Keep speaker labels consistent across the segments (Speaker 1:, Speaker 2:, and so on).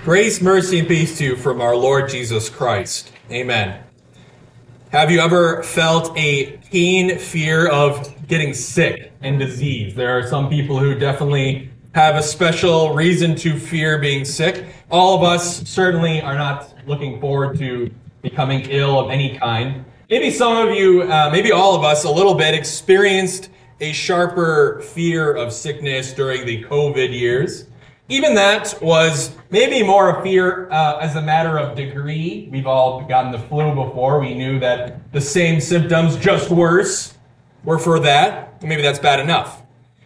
Speaker 1: Grace, mercy, and peace to you from our Lord Jesus Christ. Amen. Have you ever felt a keen fear of getting sick and disease? There are some people who definitely have a special reason to fear being sick. All of us certainly are not looking forward to becoming ill of any kind. Maybe some of you, maybe all of us a little bit, experienced a sharper fear of sickness during the COVID years. Even that was maybe more a fear as a matter of degree. We've all gotten the flu before. We knew that the same symptoms, just worse, were for that. Maybe that's bad enough.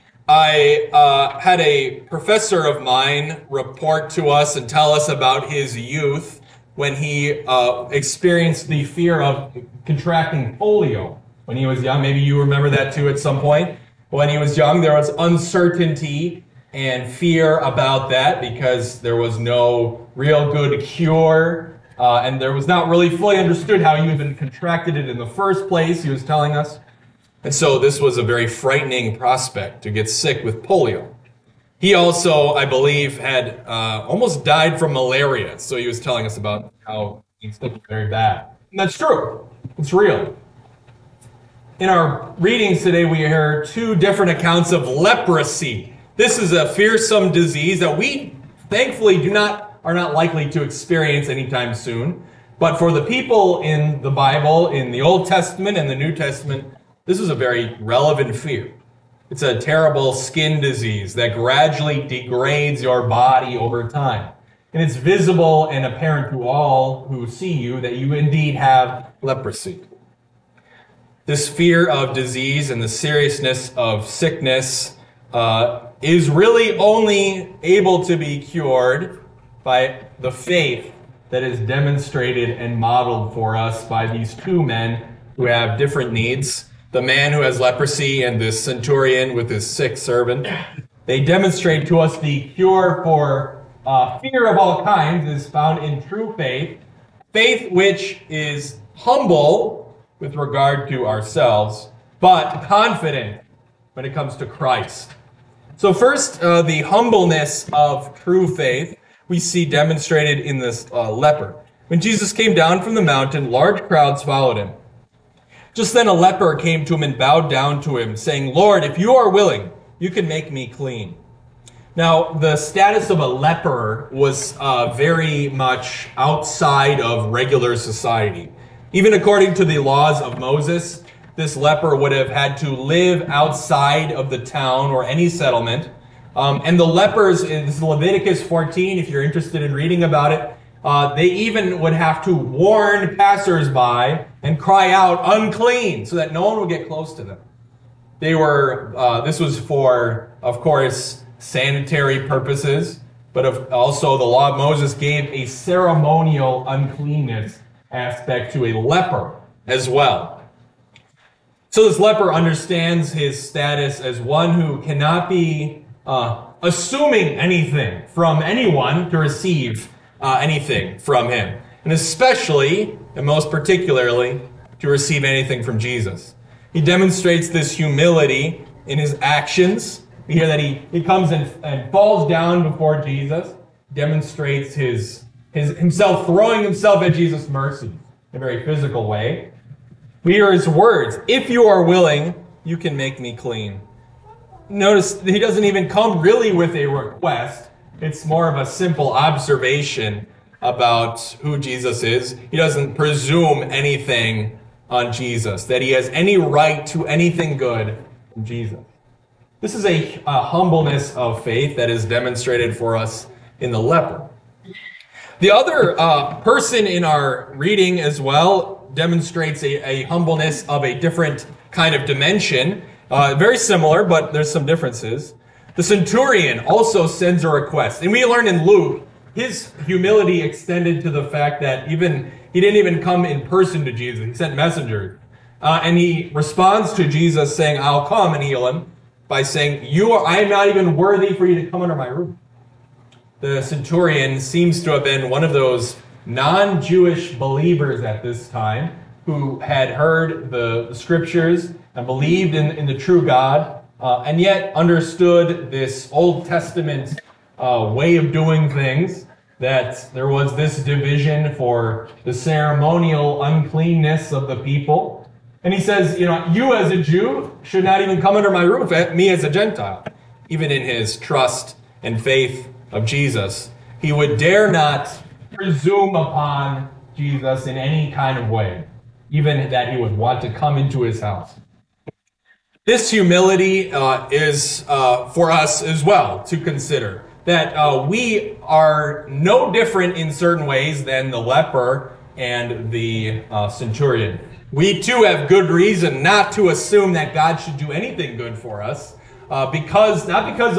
Speaker 1: I had a professor of mine report to us and tell us about his youth when he experienced the fear of contracting polio when he was young. Maybe you remember that too at some point. When he was young, there was uncertainty and fear about that because there was no real good cure, and there was not really fully understood how you even contracted it in the first place, he was telling us. And so this was a very frightening prospect to get sick with polio. He also, I believe, had almost died from malaria, so he was telling us about how it's very bad. And that's true. It's real. In our readings today, we hear two different accounts of leprosy. This is a fearsome disease that we thankfully are not likely to experience anytime soon. But for the people in the Bible, in the Old Testament and the New Testament, this is a very relevant fear. It's a terrible skin disease that gradually degrades your body over time. And it's visible and apparent to all who see you that you indeed have leprosy. This fear of disease and the seriousness of sickness is really only able to be cured by the faith that is demonstrated and modeled for us by these two men who have different needs. The man who has leprosy and the centurion with his sick servant. They demonstrate to us the cure for fear of all kinds is found in true faith. Faith which is humble with regard to ourselves, but confident when it comes to Christ. So first, the humbleness of true faith we see demonstrated in this leper. When Jesus came down from the mountain, large crowds followed him. Just then a leper came to him and bowed down to him, saying, "Lord, if you are willing, you can make me clean." Now, the status of a leper was very much outside of regular society. Even according to the laws of Moses, this leper would have had to live outside of the town or any settlement. And the lepers, this is Leviticus 14, if you're interested in reading about it, they even would have to warn passersby and cry out, "Unclean," so that no one would get close to them. They were, this was for, of course, sanitary purposes, but also the law of Moses gave a ceremonial uncleanness aspect to a leper as well. So this leper understands his status as one who cannot be assuming anything from anyone to receive anything from him. And especially, and most particularly, to receive anything from Jesus. He demonstrates this humility in his actions. We hear that he comes and falls down before Jesus, demonstrates himself throwing himself at Jesus' mercy in a very physical way. We hear his words, "If you are willing, you can make me clean." Notice he doesn't even come really with a request. It's more of a simple observation about who Jesus is. He doesn't presume anything on Jesus, that he has any right to anything good from Jesus. This is a humbleness of faith that is demonstrated for us in the leper. The other person in our reading as well demonstrates a humbleness of a different kind of dimension. Very similar, but there's some differences. The centurion also sends a request. And we learn in Luke, his humility extended to the fact that he didn't even come in person to Jesus. He sent messengers. And he responds to Jesus saying, "I'll come and heal him," by saying, "I am not even worthy for you to come under my roof." The centurion seems to have been one of those non-Jewish believers at this time who had heard the scriptures and believed in the true God, and yet understood this Old Testament way of doing things that there was this division for the ceremonial uncleanness of the people. And he says, you as a Jew should not even come under my roof, me as a Gentile. Even in his trust and faith of Jesus, he would dare not presume upon Jesus in any kind of way, even that he would want to come into his house. This humility is for us as well to consider, that we are no different in certain ways than the leper and the centurion. We too have good reason not to assume that God should do anything good for us, not because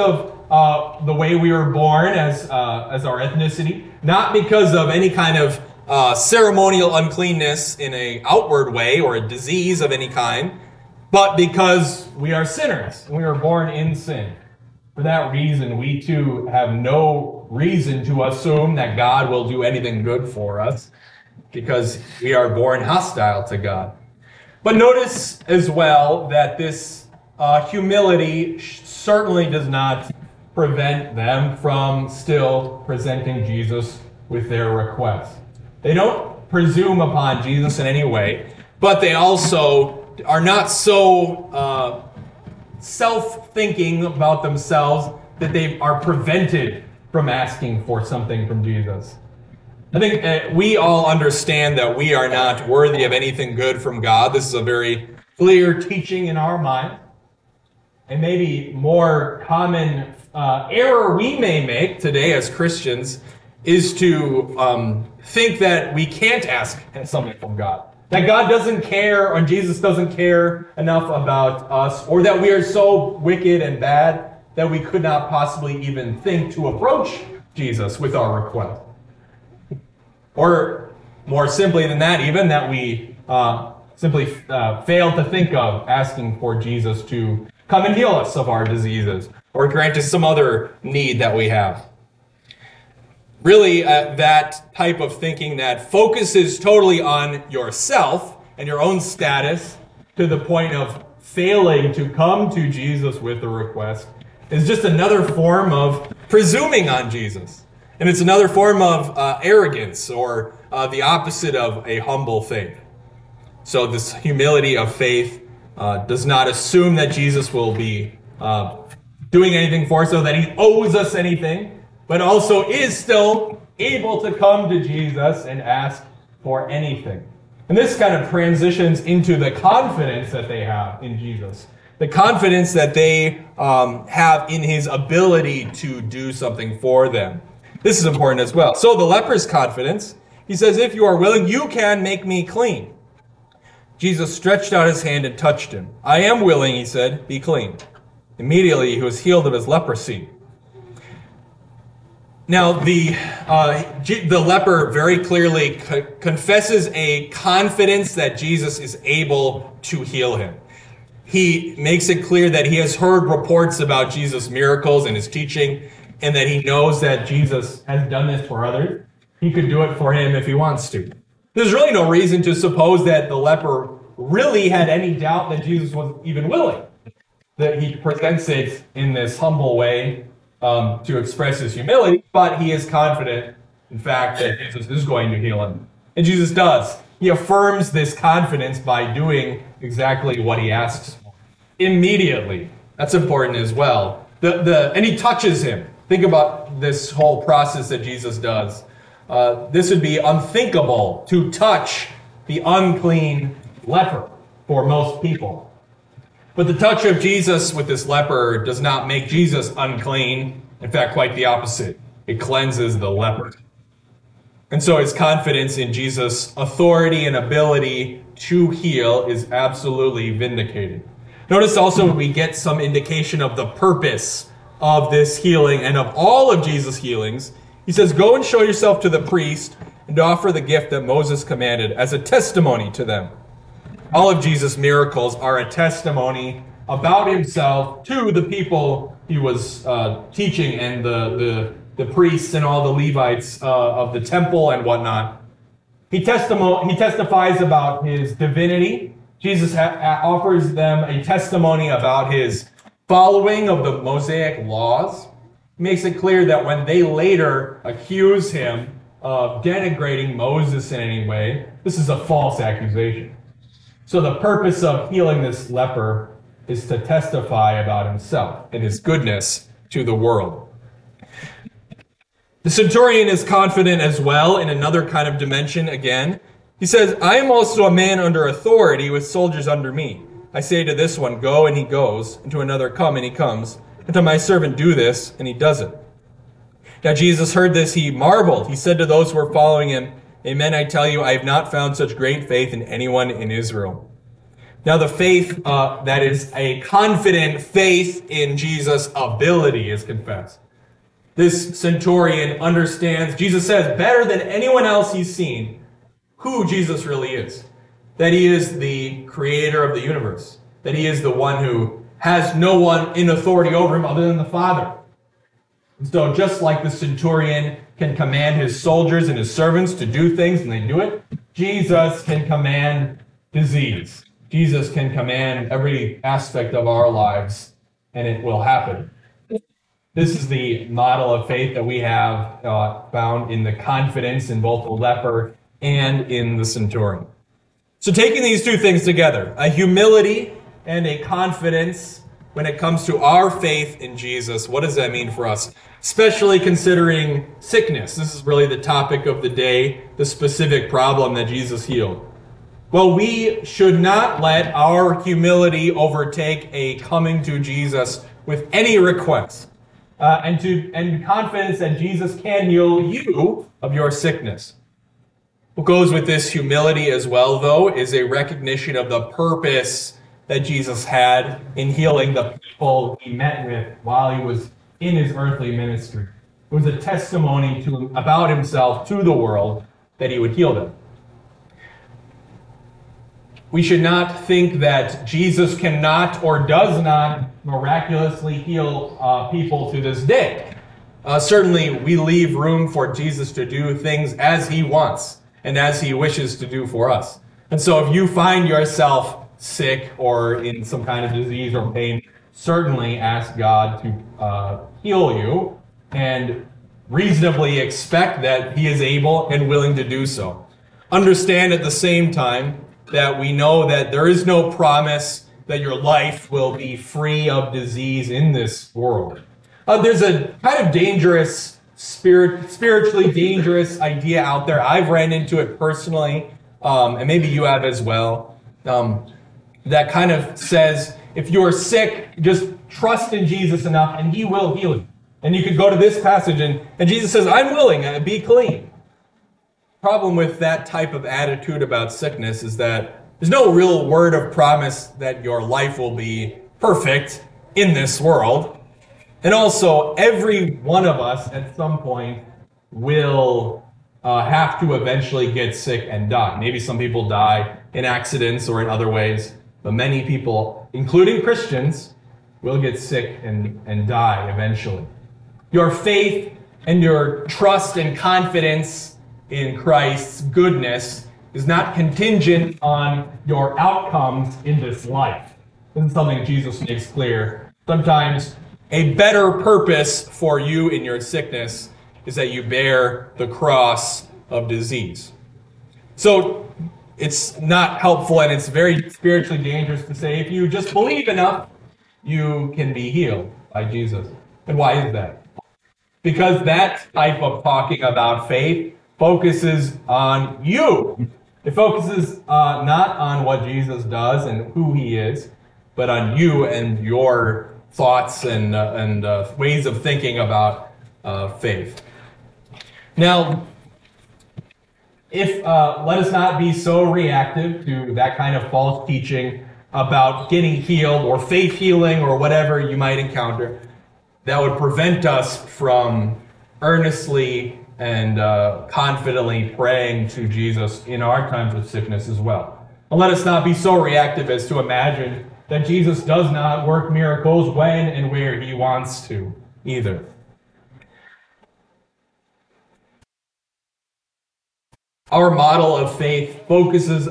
Speaker 1: of the way we were born as our ethnicity, not because of any kind of ceremonial uncleanness in an outward way or a disease of any kind, but because we are sinners and we were born in sin. For that reason, we too have no reason to assume that God will do anything good for us, because we are born hostile to God. But notice as well that this humility certainly does not prevent them from still presenting Jesus with their request. They don't presume upon Jesus in any way, but they also are not so self-thinking about themselves that they are prevented from asking for something from Jesus. I think we all understand that we are not worthy of anything good from God. This is a very clear teaching in our mind. And maybe more common error we may make today as Christians is to think that we can't ask something from God. That God doesn't care, or Jesus doesn't care enough about us, or that we are so wicked and bad that we could not possibly even think to approach Jesus with our request. Or more simply than that, even that we simply fail to think of asking for Jesus to come and heal us of our diseases, or grant us some other need that we have. Really, that type of thinking that focuses totally on yourself and your own status to the point of failing to come to Jesus with a request is just another form of presuming on Jesus. And it's another form of arrogance, or the opposite of a humble faith. So this humility of faith does not assume that Jesus will be doing anything for us, so that he owes us anything, but also is still able to come to Jesus and ask for anything. And this kind of transitions into the confidence that they have in Jesus. The confidence that they have in his ability to do something for them. This is important as well. So the leper's confidence, he says, if you are willing, you can make me clean. Jesus stretched out his hand and touched him. I am willing, he said, be clean. Immediately he was healed of his leprosy. Now, the leper very clearly confesses a confidence that Jesus is able to heal him. He makes it clear that he has heard reports about Jesus' miracles and his teaching, and that he knows that Jesus has done this for others. He could do it for him if he wants to. There's really no reason to suppose that the leper really had any doubt that Jesus was even willing. That he presents it in this humble way to express his humility, but he is confident, in fact, that Jesus is going to heal him. And Jesus does. He affirms this confidence by doing exactly what he asks for. Immediately. That's important as well. And he touches him. Think about this whole process that Jesus does. This would be unthinkable to touch the unclean leper for most people. But the touch of Jesus with this leper does not make Jesus unclean. In fact, quite the opposite. It cleanses the leper. And so his confidence in Jesus' authority and ability to heal is absolutely vindicated. Notice also we get some indication of the purpose of this healing and of all of Jesus' healings. He says, go and show yourself to the priest and offer the gift that Moses commanded as a testimony to them. All of Jesus' miracles are a testimony about himself to the people he was teaching, and the priests and all the Levites of the temple and whatnot. He testifies about his divinity. Jesus offers them a testimony about his following of the Mosaic laws. he makes it clear that when they later accuse him of denigrating Moses in any way, this is a false accusation. So the purpose of healing this leper is to testify about himself and his goodness to the world. The centurion is confident as well in another kind of dimension again. He says, I am also a man under authority with soldiers under me. I say to this one, go, and he goes, and to another, come, and he comes, and to my servant, do this, and he does it. Now Jesus heard this, he marveled. He said to those who were following him, Amen, I tell you, I have not found such great faith in anyone in Israel. Now the faith that is a confident faith in Jesus' ability is confessed. This centurion understands, Jesus says, better than anyone else he's seen, who Jesus really is. That he is the creator of the universe. That he is the one who has no one in authority over him other than the Father. And so just like the centurion can command his soldiers and his servants to do things and they do it, Jesus can command disease. Jesus can command every aspect of our lives and it will happen. This is the model of faith that we have found in the confidence in both the leper and in the centurion. So taking these two things together, a humility and a confidence when it comes to our faith in Jesus, what does that mean for us? Especially considering sickness. This is really the topic of the day, the specific problem that Jesus healed. Well, we should not let our humility overtake a coming to Jesus with any request. And confidence that Jesus can heal you of your sickness. What goes with this humility as well, though, is a recognition of the purpose that Jesus had in healing the people he met with while he was in his earthly ministry. It was a testimony about himself to the world that he would heal them. We should not think that Jesus cannot or does not miraculously heal people to this day. Certainly, we leave room for Jesus to do things as he wants and as he wishes to do for us. And so if you find yourself sick or in some kind of disease or pain, certainly ask God to heal you and reasonably expect that he is able and willing to do so. Understand at the same time that we know that there is no promise that your life will be free of disease in this world. There's a kind of dangerous, spiritually dangerous idea out there. I've ran into it personally, and maybe you have as well, that kind of says, if you're sick, just trust in Jesus enough and he will heal you. And you could go to this passage and Jesus says, I'm willing, be clean. Problem with that type of attitude about sickness is that there's no real word of promise that your life will be perfect in this world. And also, every one of us at some point will have to eventually get sick and die. Maybe some people die in accidents or in other ways, but many people, including Christians, will get sick and die eventually. Your faith and your trust and confidence in Christ's goodness is not contingent on your outcomes in this life. This is something Jesus makes clear. Sometimes a better purpose for you in your sickness is that you bear the cross of disease. So it's not helpful and it's very spiritually dangerous to say if you just believe enough, you can be healed by Jesus. And why is that? Because that type of talking about faith focuses on you. It focuses not on what Jesus does and who he is, but on you and your thoughts and ways of thinking about faith. Now, if let us not be so reactive to that kind of false teaching about getting healed or faith healing or whatever you might encounter that would prevent us from earnestly and confidently praying to Jesus in our times of sickness as well. And let us not be so reactive as to imagine that Jesus does not work miracles when and where he wants to either. Our model of faith focuses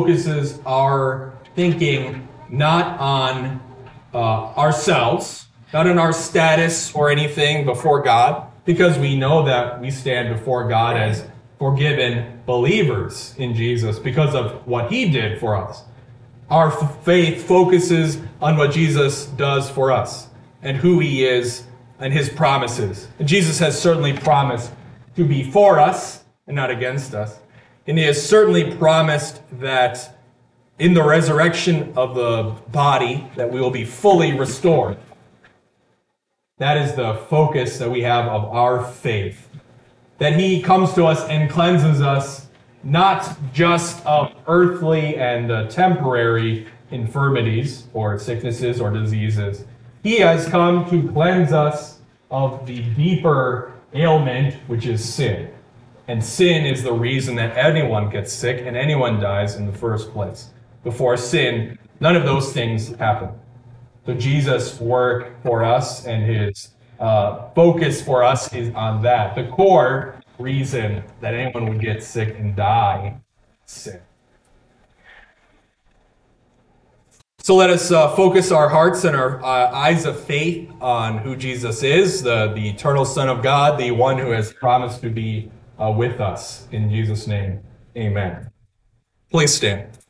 Speaker 1: our thinking not on ourselves not in our status or anything before God, because we know that we stand before God as forgiven believers in Jesus because of what he did for us. Our faith focuses on what Jesus does for us and who he is and his promises. And Jesus has certainly promised to be for us and not against us. And he has certainly promised that in the resurrection of the body that we will be fully restored. That is the focus that we have of our faith. That he comes to us and cleanses us not just of earthly and temporary infirmities or sicknesses or diseases. He has come to cleanse us of the deeper ailment, which is sin. And sin is the reason that anyone gets sick and anyone dies in the first place. Before sin, none of those things happen. So Jesus' work for us and his focus for us is on that. The core reason that anyone would get sick and die is sin. So let us focus our hearts and our eyes of faith on who Jesus is, the eternal Son of God, the one who has promised to be with us. In Jesus' name, amen. Please stand.